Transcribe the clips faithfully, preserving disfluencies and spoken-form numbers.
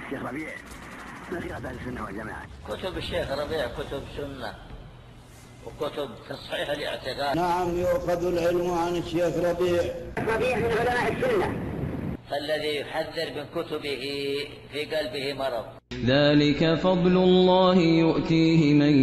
الشيخ ربيع ما في أهل السنة والجماعة. كتب الشيخ ربيع كتب سنة وكتب تصحيح الاعتقاد. نعم يؤخذ العلم عن الشيخ ربيع. ربيع من علماء السنة. فالذي يحذر من كتبه في قلبه مرض. ذلك فضل الله يؤتيه من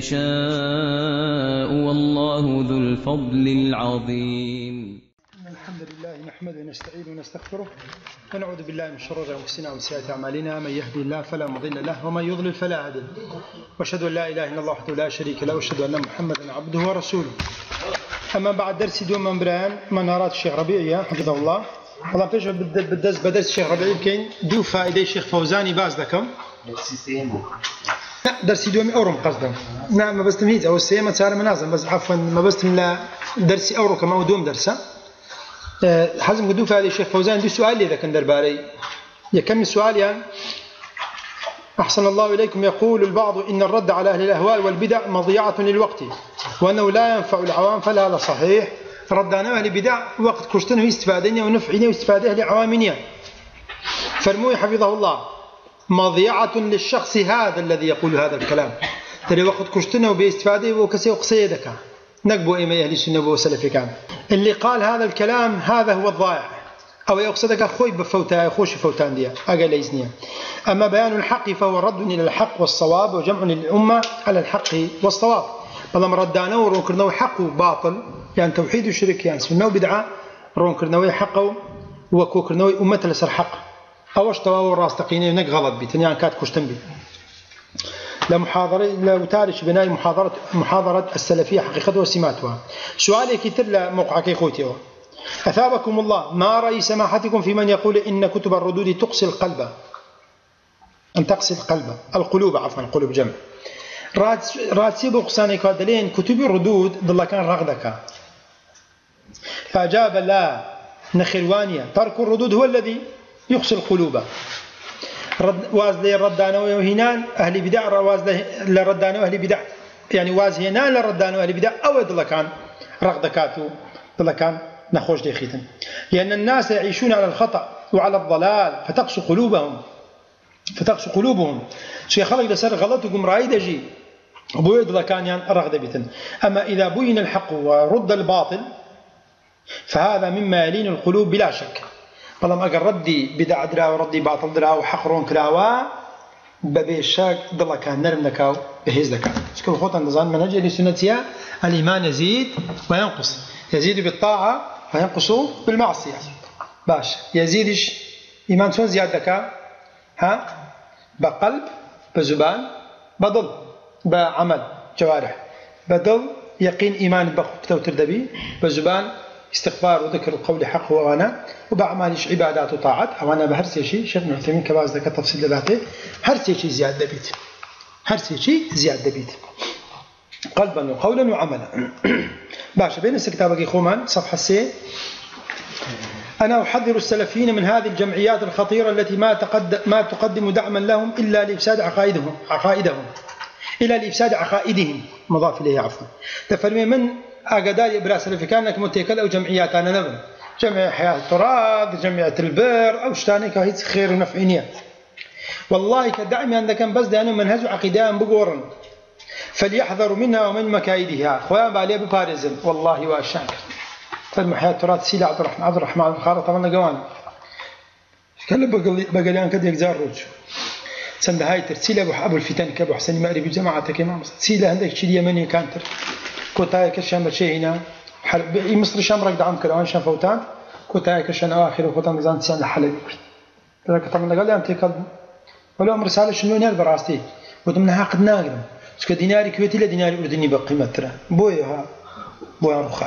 يشاء والله ذو الفضل العظيم. الحمد لله نحمده ونستعينه ونستغفره ونعوذ بالله من شرور انفسنا ومن سيئات اعمالنا، من يهدي الله فلا مضل له ومن يضلل فلا هادي له، واشهد ان لا اله الا الله وحده لا شريك له واشهد ان محمدا عبده ورسوله. اما بعد، درسي دوم منبران منارات الشيخ ربيع حفظه الله. والله بيش بدرس بدرس الشيخ ربيع كاين دو فائده الشيخ فوزاني باز لكم درسي سيمو درسي دوم اورم قصدا نعم ما بس تمهيز او السيمه صار منازل بس عفوا ما بس لا درسي اورو كما ودوم درسه حزم قدو فائده الشيخ فوزان دو سؤال اذا كان درباري يكمل سؤال يعني أحسن الله إليكم. يقول البعض إن الرد على أهل الأهواء والبدع مضيعة للوقت وأنه لا ينفع العوام، فلا هذا صحيح؟ ردنا أهل البدع وقت كشتنه استفادني ونفعني واستفاده أهل عوامني. فرموي حفظه الله مضيعة للشخص هذا الذي يقول هذا الكلام ترى وقت كشتنه باستفاده وكسي وقصيدك نقبوا إيمي أهل السنة والسلف كان اللي قال هذا الكلام هذا هو الضائع، أو يقصدك خوي بفوتها خوش فوتان دي أقل إذنيا. أما بيان الحق فهو رد إلى الحق والصواب وجمع للأمة على الحق والصواب. بلما ردانا ورونكرنا حق وباطل يعني توحيد وشرك يعني سنة وبدعة رونكرنا حق وكوكرنا أمة لسر حق أوش تواو الراس تقيني نك غلط بيت يعني كات كشتن بي. لمحاضرة لوتارش بناء محاضرة محاضرة السلفية حقيقة وسماتها. سؤالي كتر لموقعك إخوتي أثابكم الله، ما رأي سماحتكم في من يقول إن كتب الردود تقسي القلب أن تقسي القلب القلوب عفوا القلوب جمع راتسي بقساني كادلين كتب الردود ضل كان رغدك. فأجاب لا نخروانيا ترك الردود هو الذي يقسي القلوب. رد وازلي الردان وهنان أهل بدع وازلي الردان وأهل بدع يعني وازهنان الردان وأهل بدع أو ضل كان رغدكاتو ضل كان نخوش ديخيتا، لأن الناس يعيشون على الخطأ وعلى الضلال فتقسو قلوبهم فتقسو قلوبهم شيء خلق لسر غلط وقم رايد أجي بويد لكان يعني رغد بيتن. أما إذا بين الحق ورد الباطل فهذا مما يلين القلوب بلا شك. فلما أقل ردي بدع درا وردي باطل درا وحقرون كراوا ببيشاك ضل كان نرم لكاو بهيز لكاو شكرا خوتا نظام منهج لسنتيا الإيمان يزيد وينقص، يزيد بالطاعة وينقص بالمعصية. باش يزيدش إيمان شون زيادة ها بقلب بزبان بضل بعمل جوارح بدل يقين إيمان بقوة وتردبي بزبان استغفار وذكر القول حق وأنا وبعمالش عبادات وطاعات أو أنا بهرسي شيء شيخ ابن عثيمين كباز ذكر تفصيل دلاته هرسي شيء زيادة بيت هرسي شيء زيادة بيت قلبا وقولا وعملا. باش بين الكتاب خومان صفحة سي. أنا أحذر السلفيين من هذه الجمعيات الخطيرة التي ما تقدم ما تقدم دعما لهم إلا لإفساد عقائدهم عقائدهم إلى لإفساد عقائدهم مضاف إليه عفوا. تفرمي من أقدار إبراء سلفي كانك متكل أو جمعيات أنا نبن جمعية حياة التراث جمعية البر أو شتاني كهيت خير ونفعينية والله كدعمي عندك كان بس دانو منهج عقيدان بقورن فليحذروا منها ومن مكايدها. خوان بالي ببارزن والله واشاكر فرم حياة التراث سيلة عبد الرحمن عبد الرحمن الخارط طبعا قوان كلا بقى بقى كده يجزار روج سند هاي ترسيلة أبو الفتن كأبو حسن مأري بجماعة كمان سيلة عندك شيء يمني كانتر كوتاي كشام شيء هنا حل مصر شام رقد عم كلام شام فوتان كوتاي كشان آخر وفوتان زان سان الحلب لكن طبعا قال لي أنت كذا ولا أمر رسالة شنو نير براستي وتمنها قد ناقل سك ديناري كويتي لا ديناري أردني بقيمة ترى بويها بويها رخاي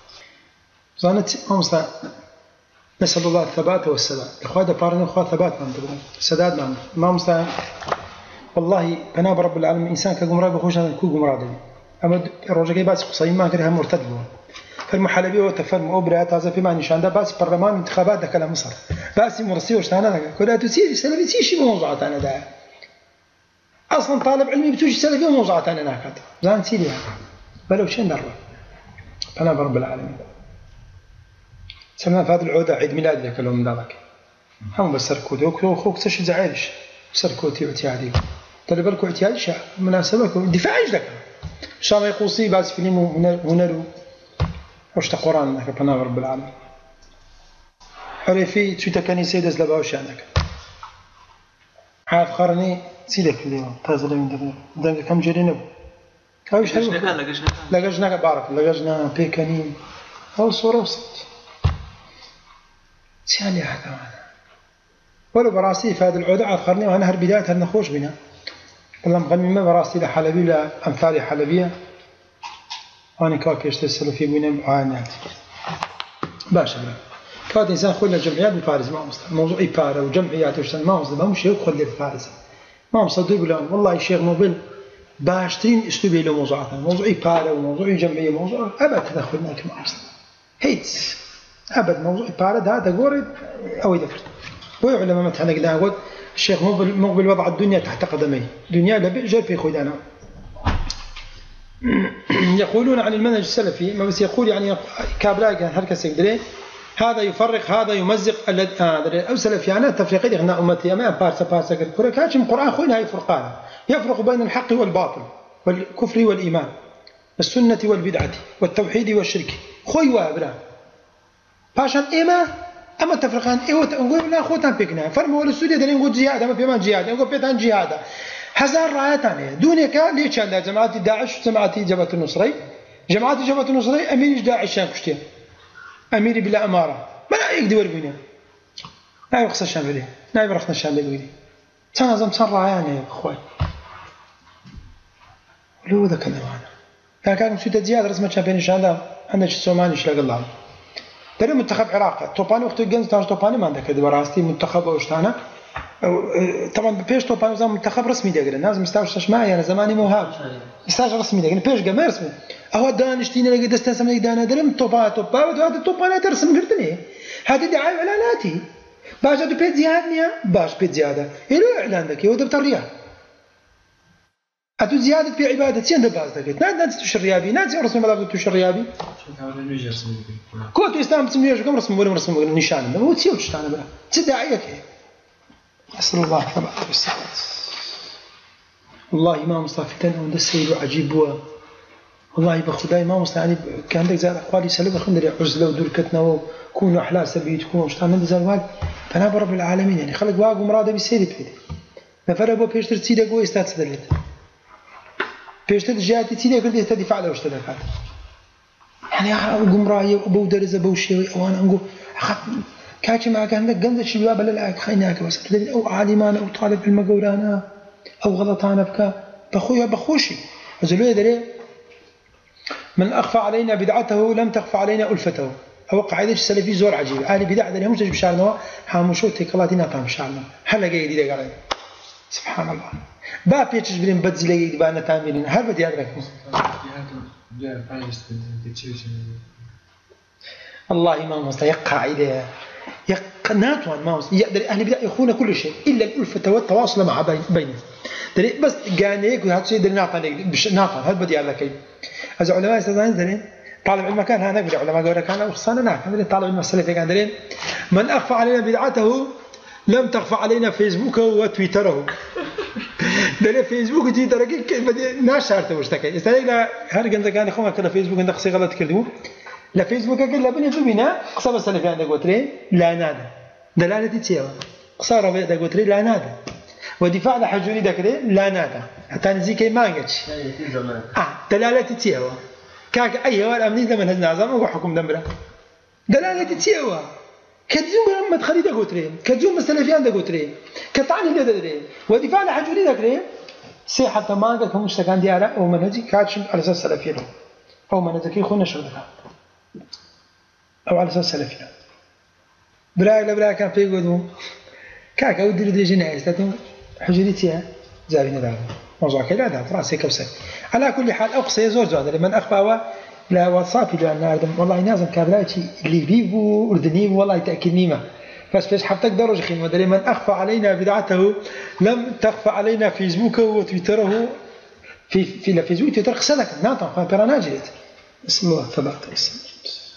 زانت أمسا نسأل الله الثبات والسداد. إخوة دفارنا إخوة ثبات من دبرون سداد من ما مستعان والله بناب رب العالمين إنسان كجمرة بخوش هذا كل جمرة دي أما الرجال باس قصيم ما كره مرتد بون فالمحلبي وتفهم أوبرات هذا في معنى شان ده باس برلمان انتخابات ده كلام مصر باس مرسي وشتانا كلها تسير سلبي تسير شيء موضوعات أنا ده أصلا طالب علمي بتوجي سلبي موضوعات أنا ناكد زان سيريا بلو شين درب بناب رب العالمين. سمعنا في هذا العودة عيد ميلاد ذاك اليوم ذاك هم بس ركودوك وخوك تش زعلش سركوتي واعتيادي طلب بالك اعتيادي شا مناسبة دفاع ايش لك شام يقوصي بعض فيلم هنر وش تقران انك بناء رب العالمين عرفي تشوت كنيسة دز لباوش عنك عاد قرني سيدك اليوم تازل من دم كم جرينا كاوش حلو لقجنا بعرف لقجنا بيكانين أو صورة وصوت سيالي هذا معنا ولو براسي في هذا العودة عاد قرني وأنا هر بداية هل نخوش بنا والله مغني ما براسي لحلبي لأمثال حلبية وأنا كاكيش تسلو في بنا معانات باشا بنا كاد إنسان خلنا الجمعيات بالفارس ما مصدر موضوع إبارة وجمعيات وشتن ما مصدر ما مش يدخل للفارس ما مصدر يقول لهم والله الشيخ موبيل باشترين اسلوبي له موضوعات موضوع إبارة وموضوع جمعية موضوع أبد تدخلنا كما مصدر هيت أبد موضوع إبارة ده تقول أو يذكر ويعلم مثلا قلنا قلت الشيخ موبيل مقبل وضع الدنيا تحت قدميه دنيا لا بيجر في خدانا يقولون عن المنهج السلفي ما بس يقول يعني كابلاء كان هركس يقدرين هذا يفرق هذا يمزق الذي هذا أو سلفيانا تفريقي إغناء أمتي ما بارسا بارسا كذا كاتم القرآن خوينا هاي فرقان يفرق بين الحق والباطل والكفر والإيمان السنة والبدعة والتوحيد والشرك خوي وابرا باشان إيما أما تفرقان إيه نقول لا خوتان بيكنا فرموا السورية ده نقول جهاد أما في ما جهاد نقول بيتان جهاد هزار رايتان دونك ليش عند جماعة داعش وجماعة جبهة النصري جماعة جبهة النصري أمير داعش شان كشتين أميري بلا أمارة ما لا يقدر بينا لا يقصى الشاملي لا يبرخنا الشاملي تنظم تنرى يعني يا أخوي ولو ذا كلام أنا كان مسويت زيادة رسمة شامبيون شاندا عندنا السوماني إيش لقى الله ترى منتخب العراق توباني وقت الجنس تاج توباني ما عندك هذا براستي منتخب وشتانا طبعا بيش توباني زمان منتخب رسمي ده الناس مستوعبش معي أنا زماني موهاب مستوعب رسمي ده بيش جماعة رسمي أهو دانشتينا لقيت استنسم لقيت دانا درم توبا توبا وهذا التوبانات رسم قردني هذه دعاية إعلاناتي باش هذا بيت زيادة باش بيت زيادة إيه إعلان ذاك هو ده بتريا أتو زيادة في عبادة سين ده باز ذاك ناد ناد تشريابي ناد رسم بلا تشريابي كل إسلام تسميه كم رسم ولا رسم ولا نشان ده هو تسيو تشتانه بلا تدعية كه أسأل الله تبارك وتعالى والله ما مصطفى عند السيد عجيب هو والله بخداي ما مستعني كان عندك زاد أقوالي سلبة خندري عزلة ودركتنا وكونوا أحلى سبيت كونوا مش تعمل زاد واحد فأنا برب العالمين يعني خلق واقع ومرادة بيسير بيدي نفر أبو بيشتر تسيدة قوي استاد سدلت بيشتر جاتي تسيدة قلت استاد فعله وش تدفعت يعني أقوم رأي أبو درز أبو شيء أو أنا أقول أخذ كاتش معك عندك جنز الشباب لا لا خيناك بس أو عالمان أو طالب المجورانا أو غلطان بك بخويا بخوشي أزلوا يدري من أخفى علينا بدعته لم تخفى علينا ألفته أو قاعدة السلفي زور عجيب أهل بدع ذي هم تجيب شعرنا حاموشوا تكلاتنا طعم شعرنا هلا جاي دي قال سبحان الله باب يتجبرين بدز لي يبان تعملين هل بدي أدرك الله ما مستحق قاعدة يقنات وان ما يقدر أهل بدع يخون كل شيء إلا الألفة والتواصل مع بينه بس قانيك وهذا شيء دري ناطن بش ناطن هل بدي أقول لك هذا علماء استاذين درين طالب علم كان هذا يقول علماء قالوا كان وخصنا نعم هذا طالب علم السلفي كان درين من أخفى علينا بدعته لم تخفى علينا فيسبوك وتويتره دري فيسبوك وتويتر كيف بدي ناشرته واشتكي استاذ هل كنت كان يخون كذا فيسبوك عندك قصي غلط كلمه لا فيسبوك كلا بني زبينا قصب السلفي عندك قلترين لا نادى دلالة تيابا قصار بيدك قلترين لا نادى ودفاع لحجوني ذكره لا نادى حتى نزيكي ما نجش آه دلالة تيابا كاك أي هو الأمني لمن هذا نظام هو حكم دمره دلالة تيابا كتزوم لما تخلي ده قلترين كتزوم السلفيان ده قلترين كطعن اللي ده درين ودفاع لحجوني ذكره سي حتى ما قال كم مشتكان ديارة أو منهجي كاتش على أساس السلفيين أو منهجي خونا شغلها أو على أساس السلفيين بلا لا بلا كان في قدوم كاك أودي لدي جناية ستاتهم حجريتها زاوية ذا موضوع كذا ذا رأسي كوسة على كل حال أقصى يزور زاد لمن أخفى لا وصافي لأن أردم والله نازم كابلاتي اللي بيبو أردني والله تأكيد نيمة بس فيش حبتك درجة خيمة دري من أخفى علينا بدعته لم تخفى علينا فيسبوك وتويتره في في لا فيسبوك تويتر خسلك ناطق فبرانا جلت بسم الله ثبات السلام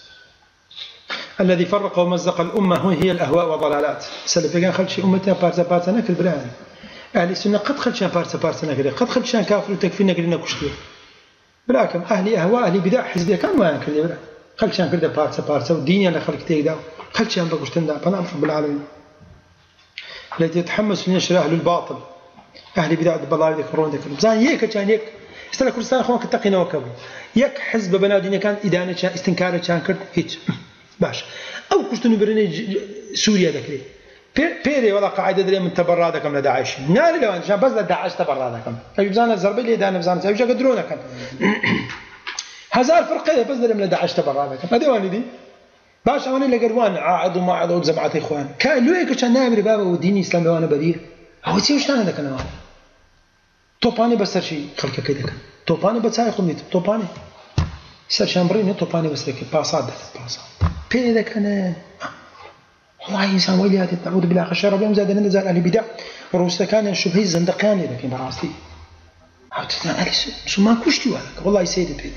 الذي فرق ومزق الأمة هي الأهواء والضلالات سلف كان خلشي أمتنا بارزا بارزا في البلاد أهل السنة قد خلشان بارسة بارسة نقري قد خلشان كافر وتكفير نقري نكشتيه بلاكم أهل أهواء أهل بدع حزبية كان ما ينكر لي خلشان كرده بارسة بارسة والدين أنا خلق تيدا خلشان بقشتن دا فنعم رب العالمين الذي يتحمس لنشر أهل الباطل أهل بدع الضلال ذكرون ذكرون زين يك كان يك استلا كل سنة أخوانك تقينا وكبوا يك حزب بنادين كان إدانة كان استنكار كان كرد هيك باش أو كشتنو برني سوريا ذكري بيري ولا قاعدة دري من تبرادكم لداعش نار لو عشان بس لداعش تبرادكم أجبزانا الزربي اللي دانا بزانا أيش قدرونا كان هزار فرقية بس دري من لداعش تبرادكم هذا واني دي باش أواني لقروان عاعد وما عاد وزمعات إخوان كان لو هيك كان نائب ربابة وديني إسلام وانا بديه هو يصير وش أنا ذاك أنا توباني بس شيء خلك كده كان توباني بس هاي خميت توباني سر شامبرين توباني بس لك باسات باسات بيري ذاك أنا والله إنسان ويلي هذه تعود بالله خشرة بيوم زاد نزل أهل بدع ورؤوسه كان الشبهي الزندقيان لكن براستي عودتنا على شو ما كشتي وهذاك والله سيدي بيدي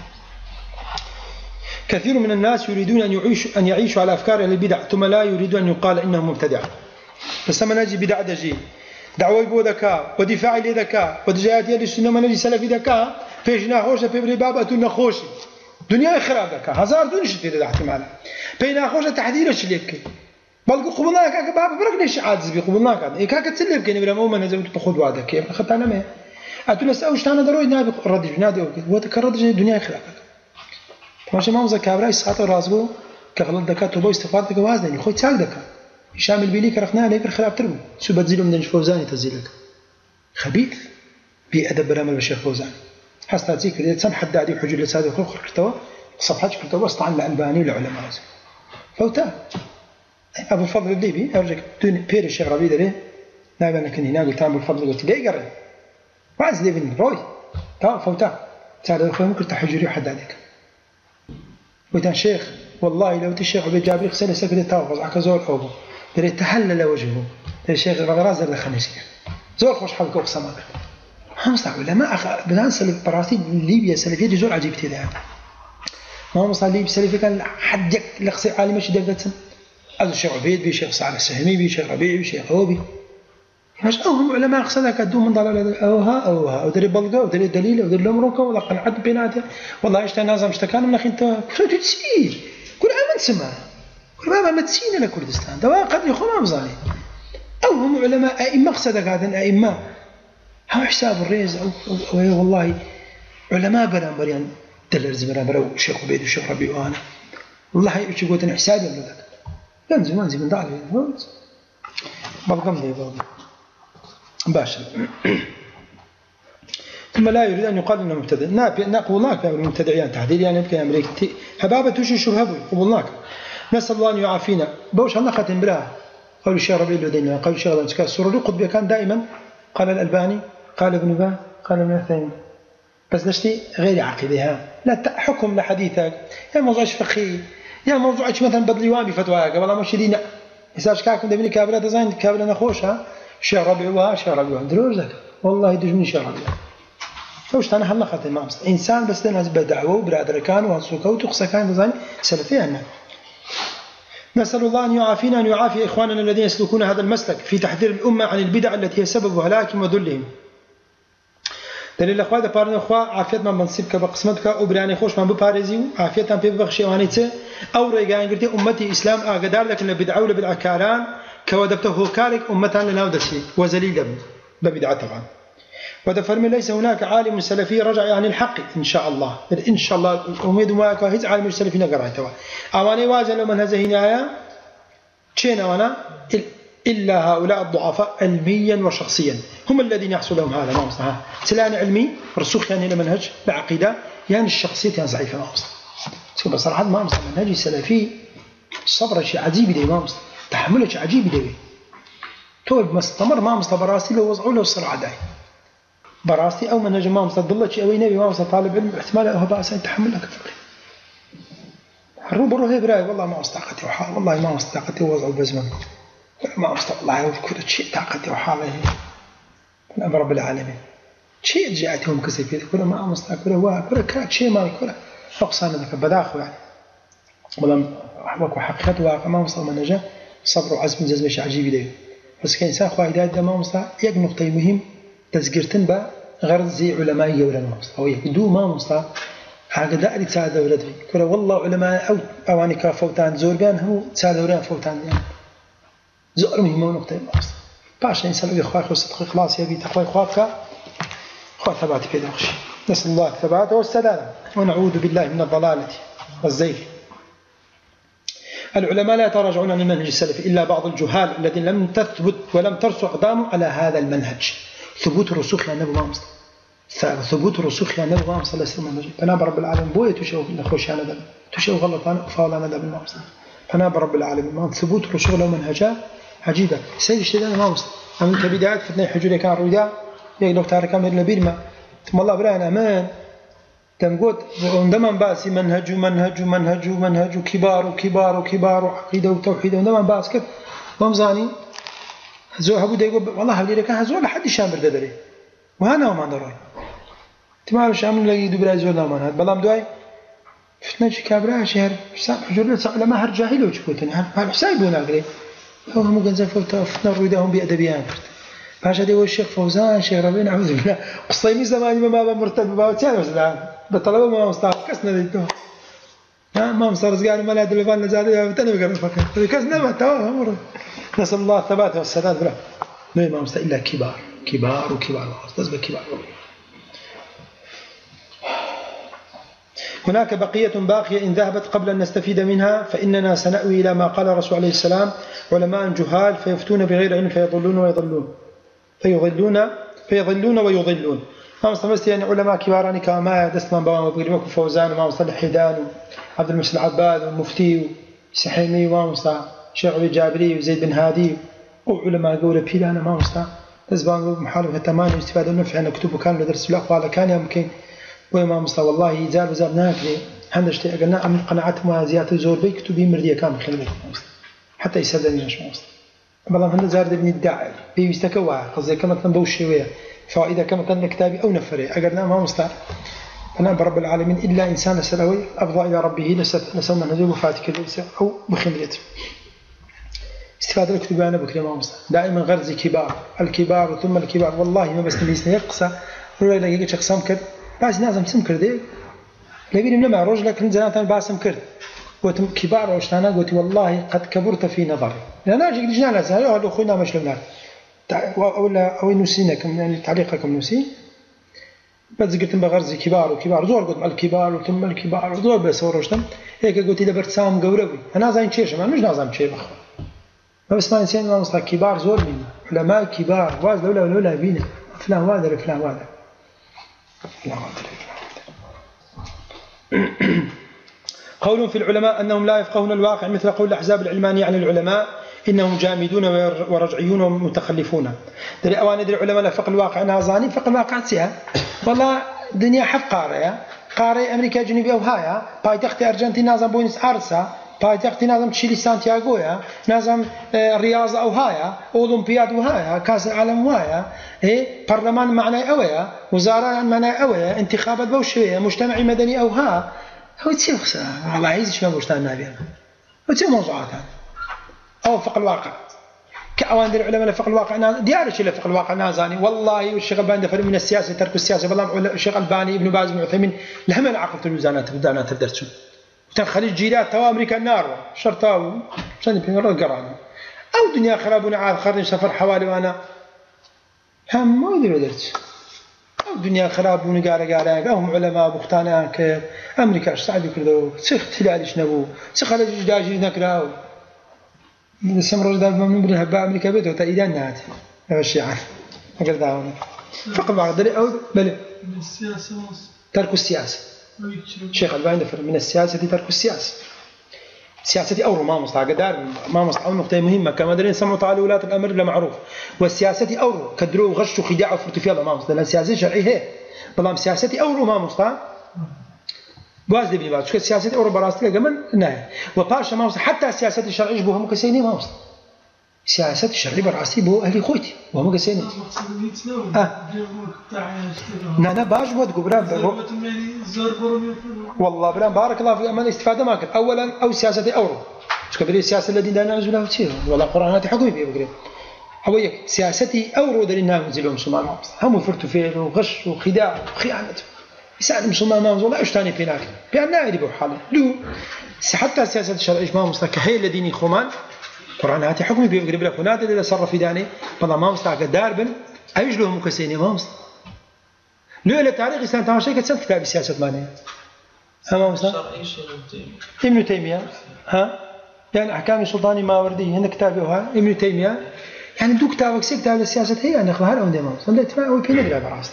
كثير من الناس يريدون أن يعيشوا أن يعيشوا على أفكار أهل البدع ثم لا يريدون أن يقال إنهم مبتدعة بس ما نجي بدع دجي دعوة يبو ذكاء ودفاع لي ذكاء ودجايات يد السنة ما نجي سلفي ذكاء فيجنا خوشة في بربابة تنا خوشي دنيا خراب ذكاء هزار دونش في ذا احتمال بينا خوشة تحذيرش ليك بلقوا قبلناك كاك باب برك ليش عاجز بي قبلناك إيه كاك تسلف كني بلا مو من زود بخود وعدك كيف أخذت أنا ما أتولى سأوش أنا دروي نادي ردي نادي أوكي وتكرر دجاج الدنيا خراب ماشي ما مزك كابراي ساعات رازقو كغلط دكات وبو استفادة كوازن يخوي تساق دكا شامل بيلي كرخنا عليك الخراب تربو شو بتزيلوا من فوزاني تزيلك خبيث بأدب برامج الشيخ فوزان حسنا تزيك إذا تسمح حد عادي حجول لسادة وخلق كرتوا صفحات كرتوا استعن الألباني العلماء رازق فوتا أبو الفضل الليبي أرجع دون بير الشيخ ربيع ده نعم أنا كني هنا قلت أبو الفضل قلت ليه قرر وعز ليفين روي تا فوتا تعال فهم كرت حجوري حد عليك وإذا شيخ والله لو الشيخ عبد الجابر خسر سكر تاوز عكزول أبو دري تحلل وجهه الشيخ الغراز ده خنيسير زول خوش حلقة وقسم هذا هم صعب لما أخ بلان سلف براسي ليبيا سلفية زول عجيب تدا ما هم صار ليبيا سلفية كان حد لقصي عالم مش دقتهم هذا الشيخ عبيد بي شيخ صالح السهمي بي شيخ ربيع بي شيخ هوبي مش أوهم علماء قصدها كدوم من ضلال أوها أوها أو دري بلقة أو دري دليل أو دري لمركة ولا قنعت بيناته والله إيش تنازم اشتكان من أخي أنت شو تسير كل عام سمع كل بابا ما تسينا لكردستان دواء قد يخون أمزاني أوهم علماء أئمة قصدها هذا أئمة هم حساب الرئيس أو, أو, أو والله علماء برامبريان دلرز برامبر أو شيخ عبيد وشيخ ربيع وأنا والله إيش يقولون حسابي ولا ذاك لنزل منزل من ضعف بلقم لي بلقم باشا ثم لا يريد أن يقال إنه مبتدع نقولناك يا المبتدعين تحديد يعني يبقى أمريكا هبابة توشي شبهبه قبلناك نسأل الله أن يعافينا بوش هلا ختم بلا قالوا الشيخ ربيع الوديني قالوا الشيخ الأنسكاء السروري قطبي كان دائما قال الألباني قال ابن باز قال ابن عثيمين بس نشتي غير عقيدها لا حكم لحديثك يا موضوع فقهي يا موضوع مثلا بدلي وامي فتواك والله مش دينا يساش كاكم دبني كابلا دزاين كابلا نخوشها شيخ ربيع وها شيخ ربيع دروزك والله يدجمني شيخ ربيع فوش أنا هلا ختم ما مست إنسان بس الناس بدعوه وبرادر كان وانسوكه وتقصى كان دزاين سلفيا نسأل الله أن يعافينا أن يعافي إخواننا الذين يسلكون هذا المسلك في تحذير الأمة عن البدع التي هي سبب هلاكهم وذلهم دليل الأخوة ده بارنا أخوة عافيتنا بنصيبك بقسمتك أبراني خوش ما ببارزي عافيتنا في بخشي وانيته أو رجعين قلت أمتي إسلام أقدر لك إن بدعوا لبالعكاران كودبته هو كارك أمتان لناودسي وزليل ببدعة طبعا وده فرمي ليس هناك عالم سلفي رجع عن الحق إن شاء الله إن شاء الله أميد ما هيز عالم سلفي نقرأ توا أواني وازن من هذا هنا شين أوانا إلا هؤلاء الضعفاء علميا وشخصيا هم الذين يحصل لهم هذا ما مصنع سلان علمي رسوخ يعني لمنهج بعقيدة يعني الشخصية يعني ضعيفة ما مصنع تقول بصراحة ما مصنع منهج السلفي الصبر شيء عجيب لي ما مصنع تحمله شيء عجيب لي توب مستمر ما مصنع براسي لو وضعوا له الصراع داي براسي أو منهج ما مصنع ضلت شيء أوي نبي ما مصنع طالب علم احتمال هو بأس يتحمل لك فكري الروب روح براي والله ما مستقتي وحال والله ما مستقتي ووضعوا بزمن ما مستقبل الله كل شيء طاقتي وحاله من رب العالمين شيء جاءتهم كسيفية كل ما مستقبل هو كل كات شيء ما يكون أقصانا ذاك بداخل يعني ولا وحقيقة واقع ما وصل من نجاة صبر وعزم جزم شيء عجيب ليه بس كإنسان خواه هداية دا مامستا يك نقطة مهم تذكرتن با غرزي علماء يولا مامستا أو يكدو مامستا هكذا أريد ساعة دورتي كلا والله علماء أو أواني كفوتان زور بيان هو ساعة دوران فوتان يعني زور مهمة نقطة مامستا باش إنسان يبي خواه صدق إخلاص يبي تقوى خواه خواه ثبات في داخل نسأل الله الثبات والسلام ونعوذ بالله من الضلالة والزيغ. العلماء لا يتراجعون عن المنهج السلفي إلا بعض الجهال الذين لم تثبت ولم ترسخ أقدامهم على هذا المنهج. ثبوت الرسوخ يا النبي محمد ثبوت الرسوخ يا النبي محمد صلى الله عليه وسلم. فناب رب العالمين بوية تشوف الأخوش أنا دم تشوف غلطان فاولا ندم المحمد. فناب رب العالمين ثبوت الرسوخ له منهجا عجيبة. سيد اشتدان المحمد عمل كبدايات فتنة حجوري كان رويدا يقول تارك أمر نبيل ما ثم الله برانا أمان تمقول عندما باسي منهج ومنهج ومنهج ومنهج وكبار وكبار وكبار وعقيدة وتوحيد عندما باس كده ومزاني زوج أبو ده يقول والله هذي كان هزول لحد الشام بردري وهنا وما نروي تمام الشام اللي يدو براي زول ما هاد بلام دواي فتنة كابرا شهر حساب حجور لما هر جاهل وشكوتني هر حسابونا قري هو مو جنزة فتنة فتنة رويدهم بأدبيان باش هذا هو الشيخ فوزان شيخ ربيع أعوذ بالله قصيمي زماني ما مرتب باوتيان وسلام بطلبه ما مستحق كسنا ديتو ها ما مصارز قال ما لا دلفان لزاده بتني بقى فكر كسنا ما تمام امره نسأل الله الثبات والسداد بلا ما ما مست الا كبار كبار وكبار استاذ كبار. هناك بقية باقية إن ذهبت قبل أن نستفيد منها فإننا سنأوي إلى ما قال الرسول عليه السلام علماء جهال فيفتون بغير علم فيضلون ويضلون فيضلون فيضلون ويضلون. ما مستمست يعني علماء كباراني كما دستمان بوام بقريبك فوزان وما مصطلح حيدان وعبد المسلم العباد والمفتي وسحيمي وما مصطلح شيخ أبي جابري وزيد بن هادي وعلماء قولة بيلانا ما مصطلح دستمان محارفة تمانية واستفادة النفع أن كتبه كان لدرس الأقوال كان يمكن وما مصطلح والله يزال وزال ناكري عند اشتي قلنا أمن قناعات موازيات الزور بي كتبه مردية كامل خلال حتى يسدني مش مصطلح بلام هند زارد بن الداعي بيستكوا قصدي كما تنبوش شوية فإذا كما كان كتابي أو نفري أقرنا ما مستعد فأنا برب العالمين إلا إنسان سلوي أفضى إلى ربه لسوما نزول وفاتك ليس أو بخمريته استفادة الكتب أنا بكري ما مستعد دائما غرزي كبار الكبار ثم الكبار والله ما بس نبيسنا يقصى رؤية لقيقة شخصام كرد باس نازم سمكر دي لبيني منما رجل لكن زناتان باسم كرد قلت كبار واشتانا قلت والله قد كبرت في نظري لأنا أجي جينا على سهل وهذا أخونا مش لنا ولا أو نسينكم يعني تعليقكم نسين بس قلت بغرزي كبار وكبار زور قلت الكبار وثم الكبار زور بس ورشتم هيك قلت إذا برتسام قوربي أنا زين شيء ما مش نازم شيء بخ ما بس ما نسين ما مصطلح كبار زور منا علماء كبار واز ولا ولا بينا فلان وادر فلان وادر فلان وادر قول في العلماء أنهم لا يفقهون الواقع مثل قول الأحزاب العلمانية عن العلماء إنهم جامدون ورجعيون ومتخلفون دري أوان دري العلماء لا فقه الواقع نازاني فقه الواقع سيها والله دنيا حف قارئة قارئ أمريكا جنوبية وهايا بايتخت أرجنتين نازم بوينس آيرسا بايتخت نازم تشيلي سانتياغويا نازم رياضة وهايا أولمبياد وهايا كأس العالم وهايا إيه برلمان معناه أويا وزارة معناه أويا انتخابات بوشوية مجتمعي مدني أو ها هو تسير خسارة والله عايز شو مجتمع بينا هو تسير موضوعات أو فقه الواقع كأوان در العلماء فقه الواقع ديار الشيء فقه الواقع نازاني والله والشيخ الباني دفر من السياسة ترك السياسة والله الشيخ الباني ابن باز بن عثيمين لهم العقل الميزانات بدأنا تدرسوا تخرج جيلات تو أمريكا النار شرطاو شن بينور القرآن أو دنيا خرابون عاد خرج سفر حوالي وأنا هم ما يدري درس أو دنيا خرابون قارة قارة هم علماء بختانا ك أمريكا سعدوا كذا سخت هلالش نبو سخرج جداجي نكراو السمر رجال من بره بقى أمريكا بيته تأيدان نهات هذا الشيء عارف أقدر دعونا فقط بعض دليل أو بل السياسة ترك السياسة شيخ الباني دفر من السياسة ترك السياسة سياسة أورو ما مصلح قدار ما مصلح أو نقطة مهمة كما درين سمعوا تعالى ولاة الأمر لمعروف والسياسة أورو كدروا وغشوا خداع وفرتفيال ما مصلح لأن السياسة شرعية هي بلام سياسة أورو ما مصلح باز دبي باز شو سياسة أورو براستك قبل نعم وبارش ما مصلح حتى السياسة الشرعية بوها مكسيني ما مصلح سياسة الشرعية براستي بو أهلي خوتي وهم مكسيني آه نانا باج بود قبران والله بران بارك الله في أمان استفادة ما كان أولا أو سياسة أورو شو كبير السياسة الذي لا نعزو له تشير ولا قرآنات حكمي فيه بقريب هو يك سياستي أو رود لنا منزلهم مسلمان ما مصلح هم فرت فيه وغش وخداع وخيانة يسأل مسلمان ما والله إيش تاني فيناك بأن لا يريبوا حاله لو حتى سياسة الشرع ما مصلح كهي الذين خمان قرآن هاتي حكمي بيقرب لك ونادي اللي صرف في داني بلا ما مصلح كداربن أيش له مكسيني ما مصلح لو إلى تاريخ إسلام تماشي كتسال كتاب السياسة مانية ما مصلح ابن تيمية ها يعني أحكام السلطاني ماوردي هنا كتابه ها ابن تيمية يعني دو كتابك سي كتاب السياسة هي أنا أخذها لهم ديما صلى اتفاق أو كنا دلها براست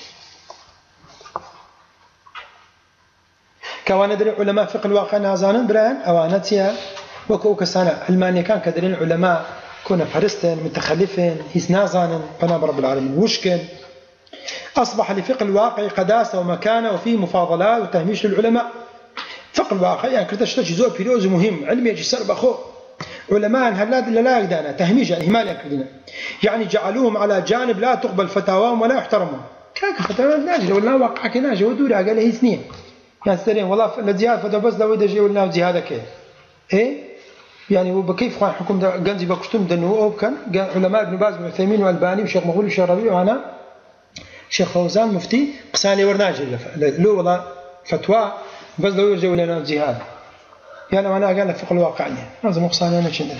كوانا دري علماء فقه الواقع نازانا بران أوانتها وكو كسانا علمانيا كان كدرين علماء كنا فرستن متخلفين هيس نازانا بناب رب العالمين وشكن أصبح لفقه الواقع قداسة ومكانة وفيه مفاضلات وتهميش للعلماء فقه الواقع يعني كرتش تجي فيلوز مهم علمي يجي سرب أخوه علماء هلاد لا لا يقدانا تهميش يعني إهمال يكردنا يعني جعلوهم على جانب لا تقبل فتاواهم ولا يحترمون كاك فتاواهم ناجي ولا واقع كناجي ودوري قال هي سنين يعني سنين والله الزياد فتاوا بس لو يدجي ولا زيادة كيه إيه يعني وبكيف خوان حكم ده جنزي بكشتم دنو أو كان علماء ابن باز بن عثيمين والباني وشيخ مغول وشيخ ربيع وأنا شيخ فوزان مفتي قساني ورناجي لو والله فتوى بس لو يرجع ولا زيادة يعني أنا قال لك فقه الواقع هذا مقصاني أنا شنو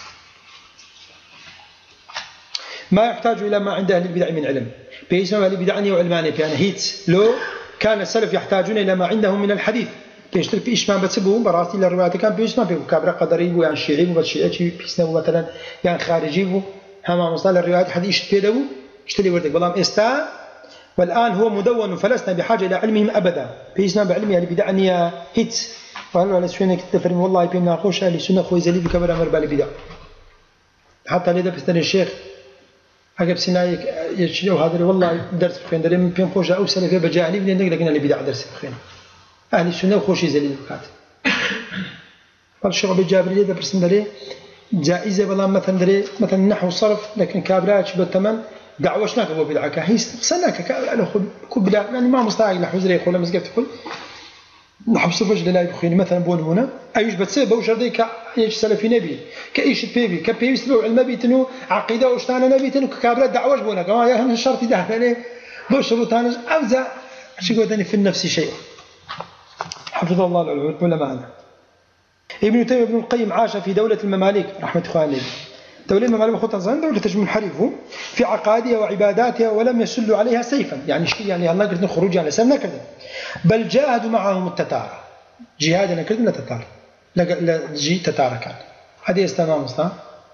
ما يحتاج إلى ما عند أهل البدع من علم بيسمى أهل البدع وعلمانية يعني هيت لو كان السلف يحتاجون إلى ما عندهم من الحديث بيشترك في إشمام بتسبهم براسي للروايات كان بيسمى بكابر قدري يعني الشيعي والشيعي بيسموا مثلا يعني خارجي هم مصطلح الروايات حد يشتري يشتري وردك والله استا والآن هو مدون فلسنا بحاجة إلى علمهم أبدا بيسمى بعلمه أهل البدع هيت قالوا على سوينك تفرم والله بينا خوش أهل السنة خوي زلي بكبر أمر بالبدع حتى لذا بستن الشيخ عقب سنايك يشجعوا هذا والله درس بخين دري بين خوش أو سنة في بجاني بدنا نقول لقينا البدع درس بخين أهل السنة وخوش زلي بكات قال الشيخ أبي جابر لذا برسم دري جائزة والله مثلا دري مثلا نحو صرف لكن كابرات بالثمن دعوشناك أبو بدع كهيس سناك كابر خب كبلا يعني ما مستعجل حزري يقول لما سقفت كل نحب صفج لله يبخيني مثلا بون هنا أيش بتسبب وش ردي كأيش سلفي نبي كأيش بيبي كبيبي سلو علم بيتنو عقيدة وشتانا نبي تنو ككابرات دعوش بونا كمان يا هم الشرط ده يعني بوش روتانج أوزع شو قدني في النفس شيء حفظ الله العلماء ابن تيمية ابن القيم عاش في دولة المماليك رحمة الله دولة المماليك خطة زين دولة منحرفه في عقائدها وعباداتها ولم يسلوا عليها سيفا يعني شيء يعني الله قدر خروج على سنة كذا بل جاهدوا معهم التتار جهادنا كذا تتار لا جي تتار كان هذه استمام مصطفى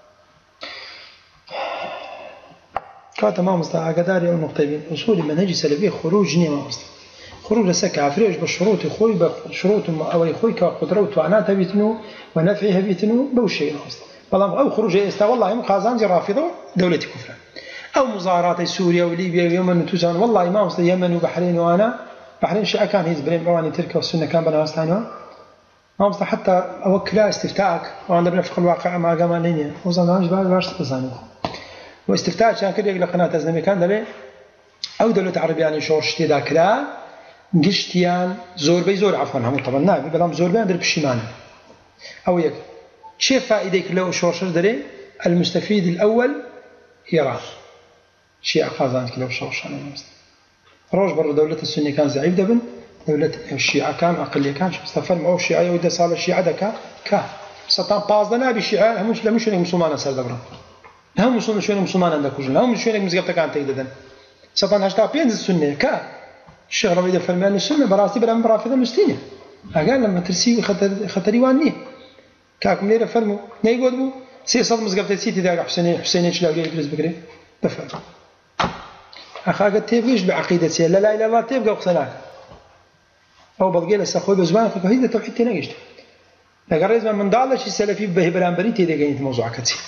كانت ما مصطفى قداري أو نقطين أصول المنهج السلفي خروج نية ما مصطفى خروج السكة فريج بشروط خوي بشروط أو خوي كقدرات وعناتها بيتنو ونفعها بيتنو بوشيء ما مصطفى أو خروج استا والله مقازان رافضة دولة كفر أو مظاهرات سوريا وليبيا ويمن وتوزان والله ما مصطفى اليمن وبحرين وأنا بحرين شيء كان هيز برين مواني تركيا والسنة كان بنا مستعينها ما مصطفى حتى أوكلا استفتاءك وعند بنفق الواقع ما قام لينيا وصلنا نجبا باش تقصانه واستفتاء كان كده يقول قناة أزنبي كان دلي أو دولة عربية يعني شورشتي ذاكلا قشتيان زور بي زور عفوا هم طبعا نابي بلام زور بي عندر بشيمان أو يك شيء فائدة لو شورشر دري المستفيد الأول يرى شيء أقازان كلو شورشر روج برا دولة السنة كان زعيف دبن دولة الشيعة كان أقلية كان استفهم أو الشيعة وإذا صار الشيعة دكا كا ستان باز دنا بالشيعة هم مش لمش شو مسلمان سر دبرا هم مسلمان شو مسلمان عندك وجل هم شو مزقتك كان تجددن ستان هشتا بينز السنة كا الشيخ ربي ده فرمان السنة براسي بلا مرافضة مستينة قال لما ترسي خطر خطري واني كاكم ليه فرموا نيجود بو سيصل مزقتك سيتي ده حسين حسين إيش لا يجلس يجلس بكري بفهم أخاك تبغيش بعقيدة سيا لا لا إله إلا الله تبغى وقصناك أو بلقي لسه خوي بزمان خو هيدا توحيد تناقشت لقريز من ضالش السلفي به برانبري تيجي جينت موضوع كتير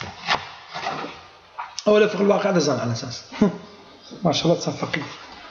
أولا في الواقع ده زان على أساس ما شاء الله تصفقين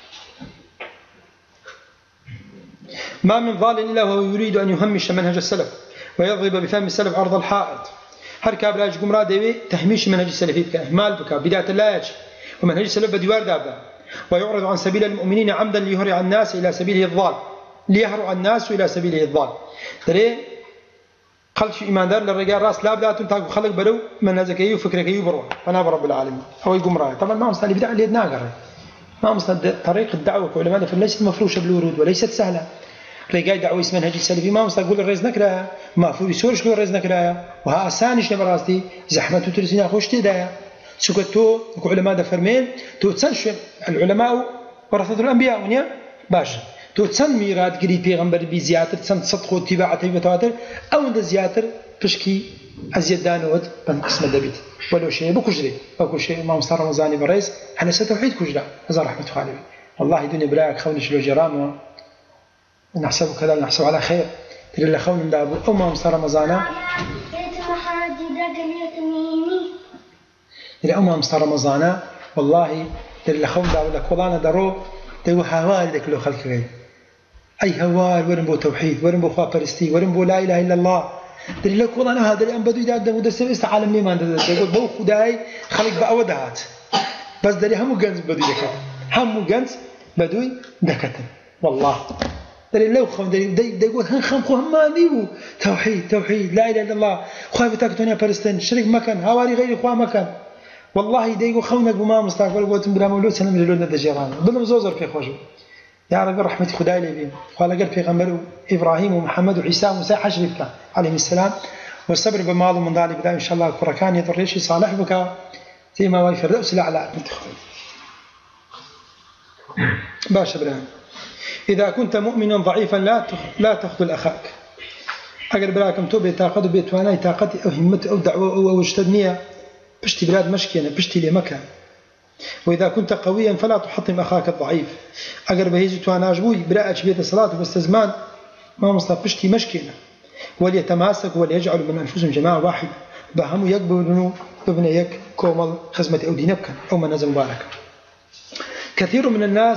ما من ضال إلا وهو يريد أن يهمش منهج السلف ويضرب بفهم السلف عرض الحائط هر كابلاج جمرة ديوي تهميش منهج السلفي كإهمال بك بداية اللاج ومنهج السلف بديوار دابا ويعرض عن سبيل المؤمنين عمدا ليهرع الناس إلى سبيله الضال ليهرع الناس إلى سبيله الضال ترى خلش إيمان دار للرجال راس لا بدأتون تاكو خلق برو من هذاك وفكرك يبرو فأنا برب العالمين أو يقوم راي طبعا ما مستعد بدع اللي ناقر ما مستعد طريق الدعوة علماء ليست مفروشة بالورود وليست سهلة رجال دعوة اسمها منهج السلفي ما مستعد يقول الرئيس نكرها ما فوري سورش يقول الرئيس نكرها وها أسانش نبراستي زحمة ترسينا خوش تدايا سكتو علماء دفرمين تو تسنش العلماء ورثة الأنبياء ونيا باش تو تسن ميراد قريب بيغمبر بزياتر تسن صدق واتباعته وتواتر أو عند زياتر بشكي أزيد دانود بنقسم الدبيت ولو شيء بكجري أو كل شيء ما مصار رمضاني برئيس أنا ستوحيد كجرا هذا رحمة خالي والله دنيا براك خونش لو جرام نحسب كذا نحسب على خير ترى اللي خون دابو أو ما مصار رمضانا ترى أو ما مصار رمضانا والله ترى اللي خون دابو لك والله درو تيو حوالي ذاك لو خلق غير أي هوال ورنبو توحيد ورنبو خوا برستي ورنبو لا إله إلا الله ترى لك والله أنا هذا اللي أم بدو يدعم مدرس استعلم لي ما ندرس يقول بو خداي خلق بأودهات بس دري همو جنس بدو يدكت همو جنس بدو دكت والله ترى لو خم دري دا يقول هن خم خو هم ما ذيبو توحيد توحيد لا إله إلا الله خايف تاكتونيا برستن شريك مكان هوالي غير خوا مكان والله دايقو خونك بما مستقبل قوتهم بلا مولود سلام للون الدجيران بلهم زوزر في خوجو يا رب رحمة خداي لي قال قال في غمرو إبراهيم ومحمد وعيسى وموسى حشرك عليهم السلام والصبر بماض من ضالي بداية إن شاء الله كركان يضريشي صالح بك فيما ويفردوس الأعلى باشا برهان إذا كنت مؤمنا ضعيفا لا لا تخذل أخاك أقرب لكم توبي تاخذ بيتوانا طاقتي أو همته أو دعوة أو اجتدنية بشتي بلاد مشكينة بشتي لي مكان وإذا كنت قويا فلا تحطم أخاك الضعيف أقرب هيزي توانا أجبوي بلا أجبية الصلاة بس زمان ما مصطف بشتي مشكينة وليتماسك وليجعل من أنفسهم جماعة واحدة بهم يقبلوا ابن يك كومل خزمة أو دينبك أو من نزل مبارك. كثير من الناس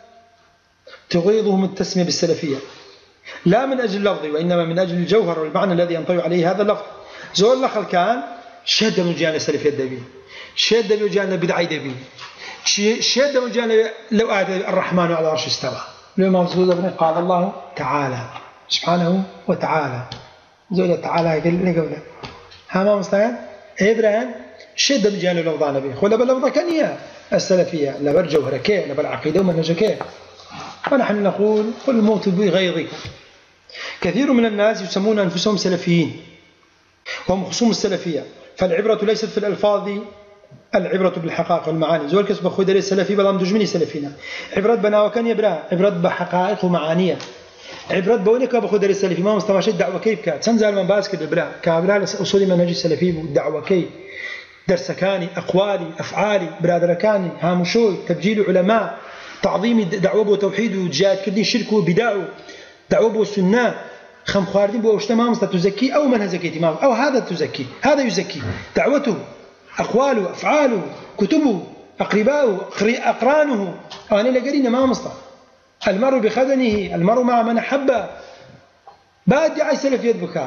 تغيظهم التسمية بالسلفية لا من أجل اللفظ وإنما من أجل الجوهر والمعنى الذي ينطوي عليه هذا اللفظ. زول لخل كان شهد من جانا السلفية الدبي شهد من جانا بدعي دبي شهد من جانا لو أعد الرحمن على العرش استوى لما قال الله تعالى سبحانه وتعالى زول تعالى قال لي قبله هما مستعد إبراهيم شهد من جانا لفظ نبي خلا باللفظ كان هي السلفية لا بالجوهر كي لا بالعقيدة ومنهج كي ونحن نقول قل الموت بغيظكم. كثير من الناس يسمون أنفسهم سلفيين وهم خصوم السلفية فالعبرة ليست في الألفاظ العبرة بالحقائق والمعاني زول كسب خود لي سلفي بلا مدجمني سلفينا عبرة بنا وكان يبرا عبرة بحقائق ومعانية عبرة بونك بخود لي سلفي ما مستواشي الدعوة كيف كانت تنزل من باس كده برا كابرا أصول منهج السلفي والدعوة كيف درسكاني أقوالي أفعالي برادركاني هامشوي تبجيل علماء تعظيم دعوة وتوحيد وجاد كدي شرك وبداع دعوة وسنة خم خاردين بوشتما مست تزكي أو من زكيتي ما أو هذا تزكي هذا يزكي دعوته أقواله أفعاله كتبه أقرباؤه أقرانه أنا لقرينا ما مست المرء بخدنه المرء مع من أحب بعد عاي سلف يدبك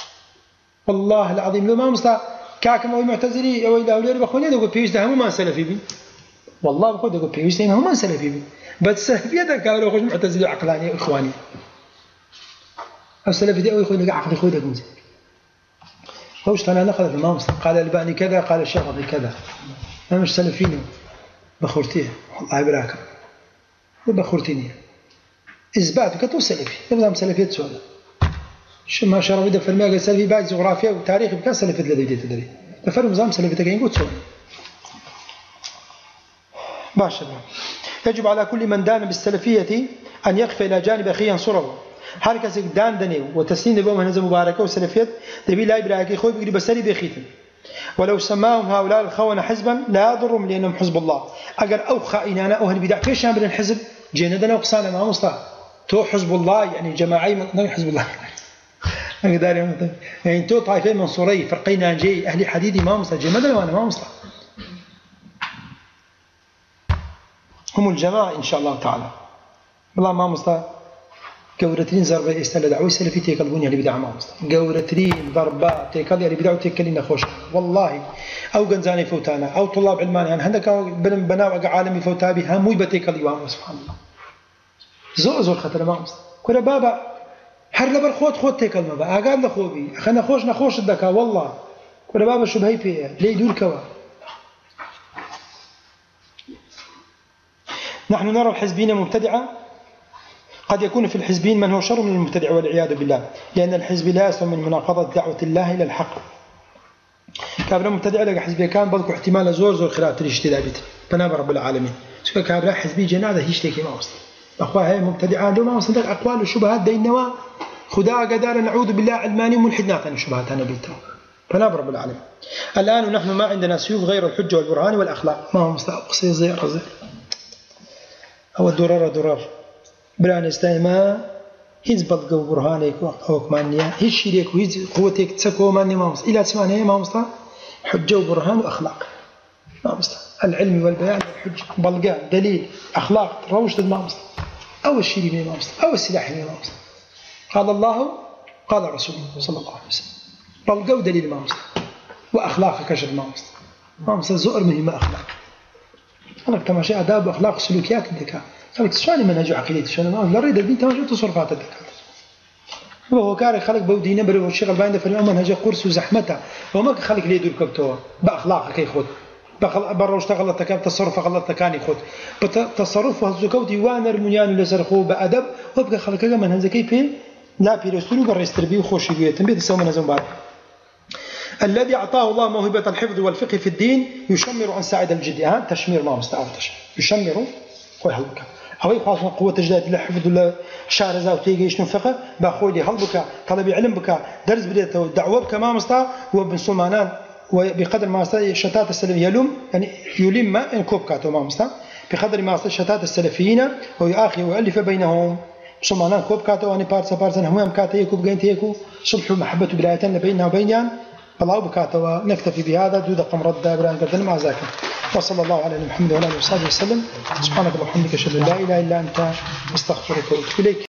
والله العظيم لو ما مست كاكم أو معتزلي أو إذا أولي بخوني يقول بيش ده هم ما سلفي بي والله بقول يقول بيش ده هم ما سلفي بي بس سلفية ده كانوا خوش معتزلي عقلاني إخواني السلفي ده أو يخوي عقلي خوي ده جنزي خوش أنا نقل في المامس قال الباني كذا قال الشغبي كذا أنا مش سلفيني بخورتيه والله براكم بخورتيني إثبات كتو سلفي يبغى سلفية سؤال شو ما شرب ده في الماء سلفي بعد جغرافيا وتاريخ بكان سلفي الذي يدي تدري تفرق نظام سلفي تكين قلت سؤال باشا يجب على كل من دان بالسلفية أن يخفى إلى جانب أخيه ينصره هر کسی دان دنی و تسلیم به منهج مبارکه و سلفیت دبی لا براکی خوی بگیری بسری بخیتن ولو سماهم هؤلاء الخونة حزبا لا يضرهم لأنهم حزب الله أجر أو خائنانا أو هالبدع فيش عن الحزب جندنا وقصانا ما مصطفى تو حزب الله يعني جماعي من حزب الله يعني تو طائفين منصوري فرقين جاي أهل حديدي ما مصطفى جندنا وأنا ما مصطفى هم الجماعة إن شاء الله تعالى والله ما مصطفى قورترين ضربة استل دعوة سلفي تيكلبوني اللي بدع ما مصطفى قورترين ضربة تيكل اللي بدعوا تيكلنا خوش والله أو جنزاني فوتانا أو طلاب علماني يعني عندك بن بناء عالمي فوتابي هم مو بتيكل يوام سبحان الله زور زور خطر ما مصطفى كل بابا هەر لەبەر خۆت خۆت تێکەڵمە بە ئاگاد لە خۆبی ئەخە نەخۆش نەخۆشت دەکا والله کورە بابە شوبهەی پێیە لێی دوورکەوە. نحن نرى الحزبين مبتدعة، قد يكون في الحزبين من هو شر من المبتدع والعياذ بالله، لأن الحزب لا يسلم من مناقضة دعوة الله إلى الحق. كابرا مبتدع لك حزبي كان بلك احتمال زور زور خلاف الاشتراك بيت فنابر رب العالمين. سوى كابرا حزبي جنازة هيشتكي ما وصل. أخوة هاي مبتدعة لو ما وصلت أقوال وشبهات دينوا خدا قدار نعوذ بالله علماني وملحد ناقن شبهات أنا بيتهم. فنابر رب العالمين. الآن نحن ما عندنا سيوف غير الحجة والبرهان والأخلاق، ما هو مستقصي زير زير. أو الدرار درار بران استيما هيز بلغ برهانك وحكمانية هيز شريك وهيز قوتك تسكو ماني ما مصر إلى تسمعني ما مصر حجة وبرهان وأخلاق ما مصر العلم والبيان والحجة بلغة دليل أخلاق روش ما مصر أو الشريك ما مصر أو السلاح ما مصر قال الله قال رسوله صلى الله عليه وسلم بلغة ودليل ما مصر وأخلاق كشر ما مصر ما مصر زؤر مهمة أخلاق أنا تماشي آداب وأخلاق وسلوكيات الذكاء خلك شلون منهج عقيدة شلون ما لا ريد الدين تماشي تصرفات الذكاء هو كاره خلق بودينا بره الشغل باين في المنهج قرص وزحمته وما خلق ليه دور كبتوه بأخلاقك يخد برا واشتغل تكاب تصرف غلط تكاني خد بتصرف هالزكاة ديوان المنيان اللي سرخوه بأدب وبقى خلق منهج كيف لا بيرستلو بريستر بيه وخوش بيه تنبيه تسوي منهج بعد الذي أعطاه الله موهبة الحفظ والفقه في الدين يشمر عن ساعد الجدي ها تشمير ما مستعار تشمير يشمر خوي هلبك هوي خاص قوة تجديد الحفظ ولا شعر زاو تيجي شنو فقه باخوي هلبك طلب علم بك درس بديته دعوة بك ما مستعار وابن سلمان وبقدر ما مستعار شتات السلف يلوم يعني يلم ما إن كوب كاتو ما مستعار بقدر ما مستعار شتات السلفيين ويأخي ويؤلف بينهم سلمان كوب كاتو أني بارس بارس هم كاتو يكوب جين تيكو صلح ومحبة وبلايتنا بيننا وبينهم الله بكاته نكتفي بهذا دود قم رد بران قدر مع ذاك وصلى الله على محمد وعلى اله وصحبه وسلم سبحانك اللهم وبحمدك اشهد ان لا اله الا انت استغفرك واتوب اليك.